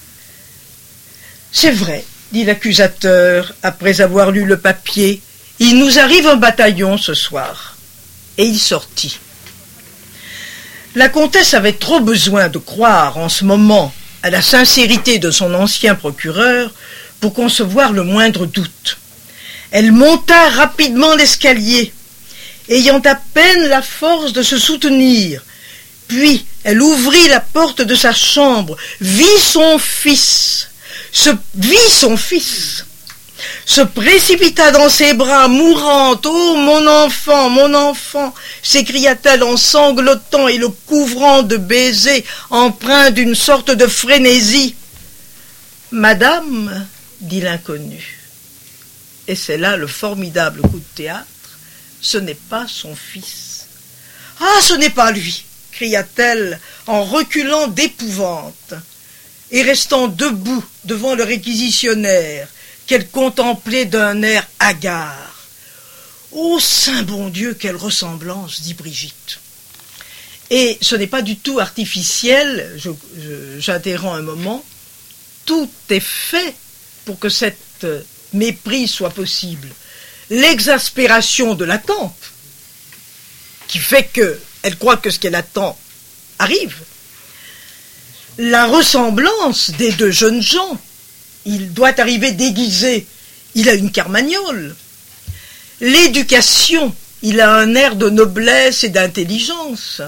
« C'est vrai, » dit l'accusateur, après avoir lu le papier, « il nous arrive un bataillon ce soir. » Et il sortit. La comtesse avait trop besoin de croire en ce moment à la sincérité de son ancien procureur pour concevoir le moindre doute. Elle monta rapidement l'escalier, ayant à peine la force de se soutenir. Puis elle ouvrit la porte de sa chambre, vit son fils, se vit son fils, se précipita dans ses bras, mourante. « Oh, mon enfant, mon enfant !» s'écria-t-elle en sanglotant et le couvrant de baisers empreints d'une sorte de frénésie. « Madame, » dit l'inconnu. Et c'est là le formidable coup de théâtre. Ce n'est pas son fils. « Ah, ce n'est pas lui !» cria-t-elle en reculant d'épouvante et restant debout devant le réquisitionnaire qu'elle contemplait d'un air hagard. « Ô saint bon Dieu, quelle ressemblance !» dit Brigitte. Et ce n'est pas du tout artificiel, je, je, j'interromps un moment, tout est fait pour que cette méprise soit possible. L'exaspération de l'attente, qui fait qu'elle croit que ce qu'elle attend arrive. La ressemblance des deux jeunes gens, il doit arriver déguisé, il a une carmagnole. L'éducation, il a un air de noblesse et d'intelligence.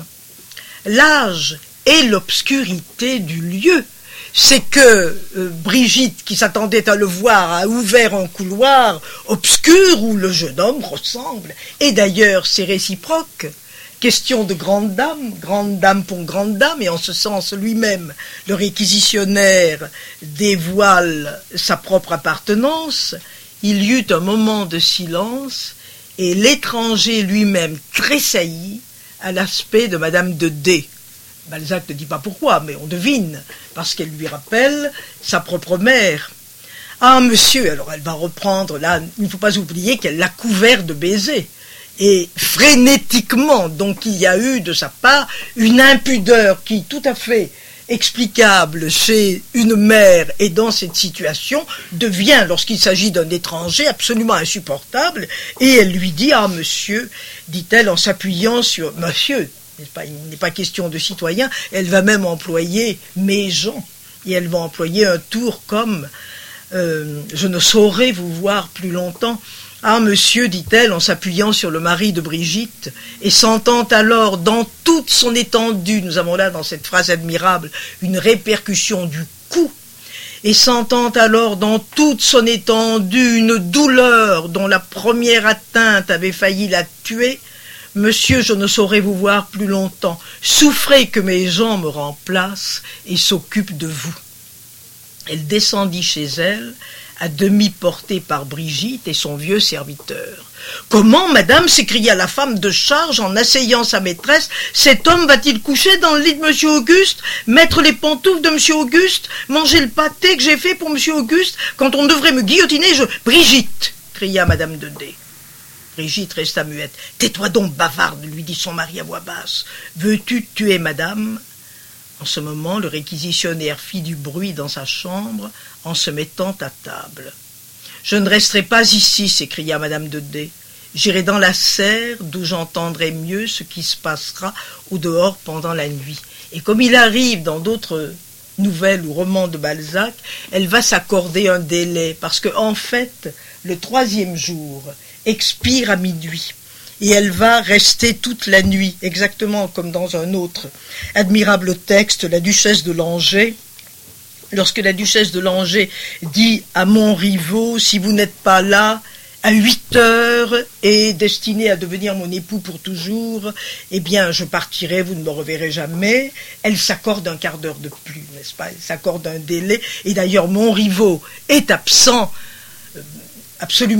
L'âge et l'obscurité du lieu, c'est que euh, Brigitte, qui s'attendait à le voir, a ouvert un couloir obscur où le jeune homme ressemble. Et d'ailleurs, c'est réciproque. Question de grande dame, grande dame pour grande dame, et en ce sens lui-même, le réquisitionnaire dévoile sa propre appartenance. Il y eut un moment de silence, et l'étranger lui-même tressaillit à l'aspect de Madame de D. Balzac ne dit pas pourquoi, mais on devine, parce qu'elle lui rappelle sa propre mère. Ah, monsieur, alors elle va reprendre, là, il ne faut pas oublier qu'elle l'a couvert de baisers. Et frénétiquement, donc il y a eu de sa part une impudeur qui, tout à fait explicable chez une mère et dans cette situation, devient, lorsqu'il s'agit d'un étranger, absolument insupportable. Et elle lui dit « Ah, monsieur », dit-elle en s'appuyant sur « Monsieur », pas, il n'est pas question de citoyen, elle va même employer « mes gens », et elle va employer un tour comme euh, « Je ne saurais vous voir plus longtemps ». « Ah, monsieur, dit-elle, en s'appuyant sur le mari de Brigitte, et sentant alors dans toute son étendue, nous avons là dans cette phrase admirable une répercussion du coup, et sentant alors dans toute son étendue une douleur dont la première atteinte avait failli la tuer, monsieur, je ne saurais vous voir plus longtemps, souffrez que mes gens me remplacent et s'occupent de vous. » Elle descendit chez elle, à demi portée par Brigitte et son vieux serviteur. « Comment, madame ?» s'écria la femme de charge en asseyant sa maîtresse. « Cet homme va-t-il coucher dans le lit de monsieur Auguste, mettre les pantoufles de monsieur Auguste, manger le pâté que j'ai fait pour monsieur Auguste, quand on devrait me guillotiner, je... »« Brigitte !» cria madame de D. Brigitte resta muette. « Tais-toi donc, bavarde !» lui dit son mari à voix basse. « Veux-tu tuer madame ?» En ce moment, le réquisitionnaire fit du bruit dans sa chambre en se mettant à table. « Je ne resterai pas ici, » s'écria madame de D. « J'irai dans la serre, d'où j'entendrai mieux ce qui se passera au dehors pendant la nuit. » Et comme il arrive dans d'autres nouvelles ou romans de Balzac, elle va s'accorder un délai, parce que en fait, le troisième jour expire à minuit. Et elle va rester toute la nuit, exactement comme dans un autre admirable texte, La Duchesse de Langeais. Lorsque la Duchesse de Langeais dit à Montriveau, si vous n'êtes pas là, à huit heures et destiné à devenir mon époux pour toujours, eh bien je partirai, vous ne me reverrez jamais. Elle s'accorde un quart d'heure de plus, n'est-ce pas? Elle s'accorde un délai. Et d'ailleurs Montriveau est absent, euh, absolument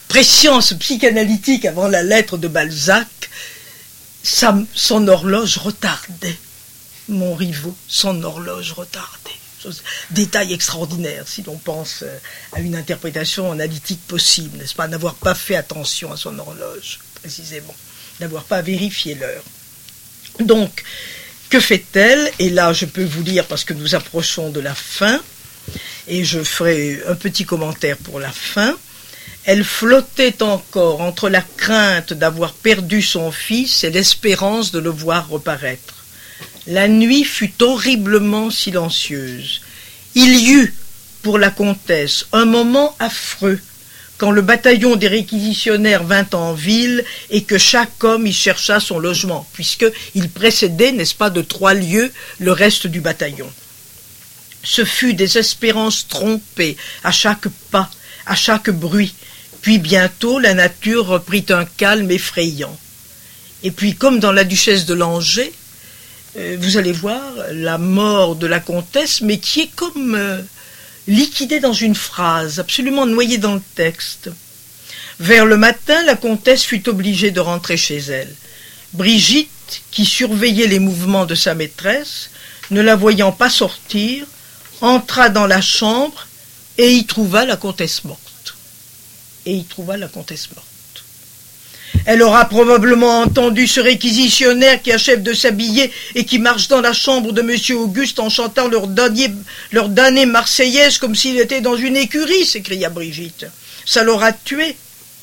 prescience psychanalytique avant la lettre de Balzac, sa, son horloge retardait. Montriveau, son horloge retardait. Chose, détail extraordinaire si l'on pense à une interprétation analytique possible, n'est-ce pas, n'avoir pas fait attention à son horloge, précisément, n'avoir pas vérifié l'heure. Donc, que fait-elle? Et là, je peux vous lire parce que nous approchons de la fin, et je ferai un petit commentaire pour la fin. Elle flottait encore entre la crainte d'avoir perdu son fils et l'espérance de le voir reparaître. La nuit fut horriblement silencieuse. Il y eut, pour la comtesse, un moment affreux, quand le bataillon des réquisitionnaires vint en ville et que chaque homme y chercha son logement, puisqu'il précédait, n'est-ce pas, de trois lieues le reste du bataillon. Ce fut des espérances trompées à chaque pas, à chaque bruit, puis bientôt la nature reprit un calme effrayant. Et puis, comme dans la duchesse de Langeais, euh, vous allez voir la mort de la comtesse, mais qui est comme euh, liquidée dans une phrase, absolument noyée dans le texte. Vers le matin, la comtesse fut obligée de rentrer chez elle. Brigitte, qui surveillait les mouvements de sa maîtresse, ne la voyant pas sortir, entra dans la chambre et y trouva la comtesse morte. Et y trouva la comtesse morte. Elle aura probablement entendu ce réquisitionnaire qui achève de s'habiller et qui marche dans la chambre de Monsieur Auguste en chantant leur damnée, leur damnée marseillaise comme s'il était dans une écurie, s'écria Brigitte. Ça l'aura tué.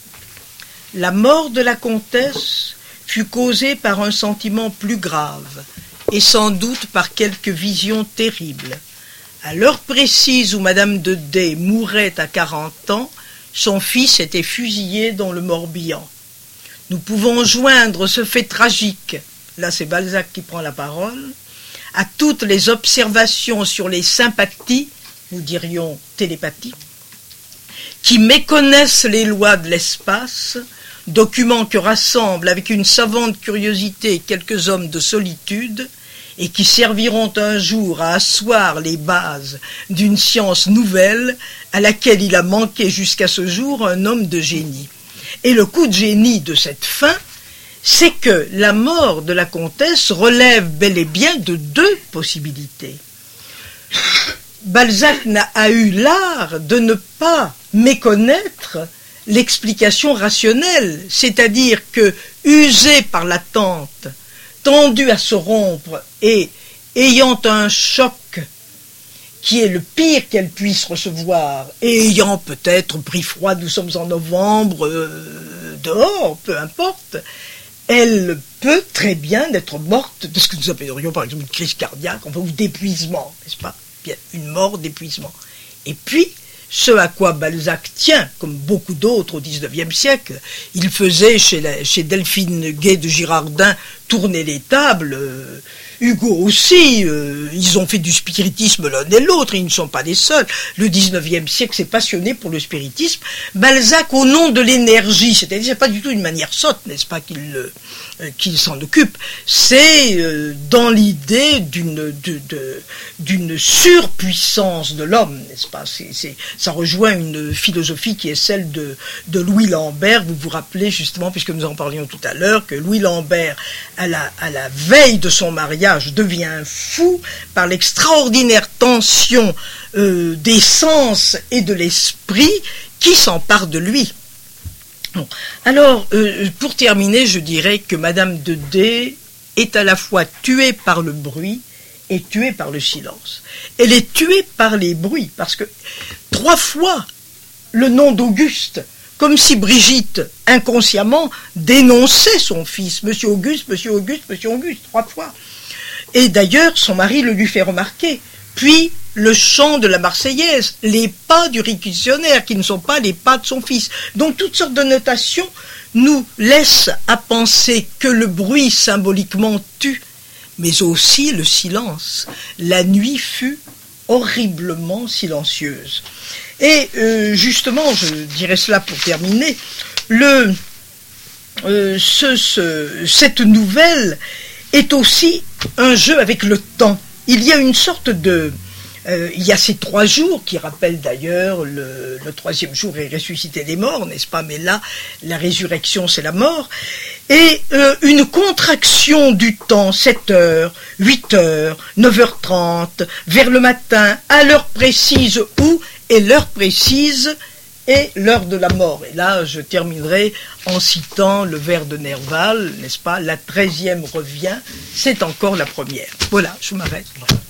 La mort de la comtesse fut causée par un sentiment plus grave et sans doute par quelque vision terrible. À l'heure précise où Madame de D mourait à quarante ans, son fils était fusillé dans le Morbihan. Nous pouvons joindre ce fait tragique, là c'est Balzac qui prend la parole, à toutes les observations sur les sympathies, nous dirions télépathie, qui méconnaissent les lois de l'espace, documents que rassemblent avec une savante curiosité quelques hommes de solitude, et qui serviront un jour à asseoir les bases d'une science nouvelle à laquelle il a manqué jusqu'à ce jour un homme de génie. Et le coup de génie de cette fin, c'est que la mort de la comtesse relève bel et bien de deux possibilités. Balzac a eu l'art de ne pas méconnaître l'explication rationnelle, c'est-à-dire que, usé par l'attente, tendu à se rompre et ayant un choc qui est le pire qu'elle puisse recevoir, et ayant peut-être pris froid, nous sommes en novembre, euh, dehors, peu importe, elle peut très bien être morte de ce que nous appellerions par exemple une crise cardiaque, enfin, ou d'épuisement, n'est-ce pas? Bien, une mort d'épuisement. Et puis, ce à quoi Balzac tient, comme beaucoup d'autres au dix-neuvième siècle, il faisait chez, la, chez Delphine Gay de Girardin tourner les tables, euh, Hugo aussi, euh, ils ont fait du spiritisme l'un et l'autre, ils ne sont pas les seuls. Le dix-neuvième siècle s'est passionné pour le spiritisme. Balzac, au nom de l'énergie, c'est-à-dire c'est pas du tout une manière sotte, n'est-ce pas, qu'il euh, qu'il s'en occupe, c'est euh, dans l'idée d'une de, de, d'une surpuissance de l'homme, n'est-ce pas, c'est, c'est, ça rejoint une philosophie qui est celle de, de Louis Lambert. Vous vous rappelez justement, puisque nous en parlions tout à l'heure, que Louis Lambert, à la, à la veille de son mariage, devient fou par l'extraordinaire tension euh, des sens et de l'esprit qui s'empare de lui. Bon. Alors, euh, pour terminer, je dirais que Madame de D est à la fois tuée par le bruit et tuée par le silence. Elle est tuée par les bruits, parce que trois fois le nom d'Auguste, comme si Brigitte, inconsciemment, dénonçait son fils. Monsieur Auguste, Monsieur Auguste, Monsieur Auguste, trois fois. Et d'ailleurs, son mari le lui fait remarquer. Puis, le chant de la Marseillaise, les pas du réquisitionnaire, qui ne sont pas les pas de son fils. Donc, toutes sortes de notations nous laissent à penser que le bruit symboliquement tue, mais aussi le silence. La nuit fut horriblement silencieuse. Et euh, justement, je dirais cela pour terminer, le, euh, ce, ce, cette nouvelle est aussi un jeu avec le temps. Il y a une sorte de, Euh, il y a ces trois jours qui rappellent d'ailleurs le, le troisième jour est ressuscité des morts, n'est-ce pas? Mais là, la résurrection, c'est la mort. Et euh, une contraction du temps, sept heures, huit heures, neuf heures trente, vers le matin, à l'heure précise où, et l'heure précise est l'heure de la mort. Et là, je terminerai en citant le vers de Nerval, n'est-ce pas? La treizième revient, c'est encore la première. Voilà, je m'arrête.